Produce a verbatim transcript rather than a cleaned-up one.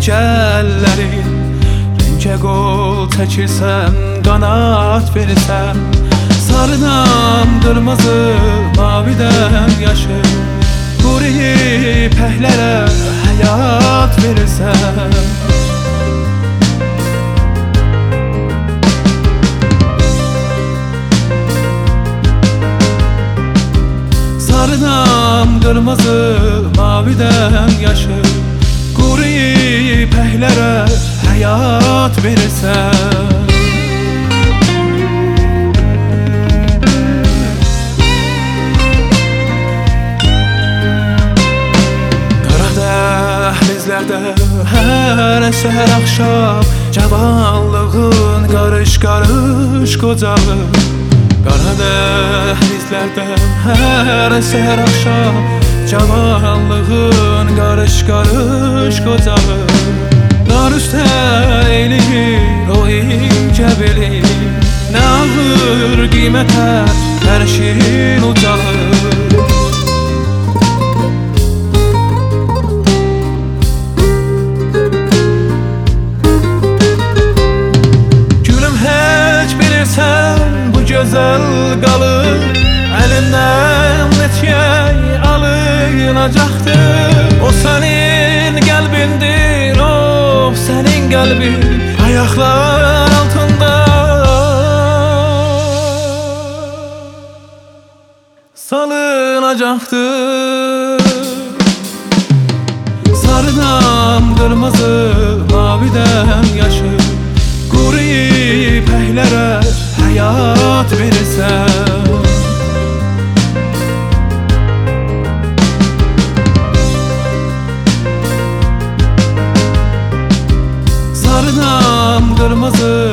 əlləri. Rəngə qol çəkirsən, qanat verirsən. Sarıdan qırmızı, mavidən yaşıl, quruyub pəhlərə həyat verirsən. Sarıdan qırmızı, mavidən yaşıl, quruyub pəhlərə həyat verirsən. Hər səhər axşam cavanlığın qarış-qarış qocağı. Qara dəhlizlərdə hər səhər axşam cavanlığın qarış-qarış qocağı. Dar üstə eləyir o incə bilir, nə ağır qiymətə hər şeyin ucağı. Gözəl qalır, əlindən neçək alınacaqdır. O sənin qəlbindir, o sənin qəlbin ayaqlar altında salınacaqdır. Sarıdan qırmızı, mavidən yaşıl, quruyub pəhlərə həyat verirsən. Sarıdan qırmızı,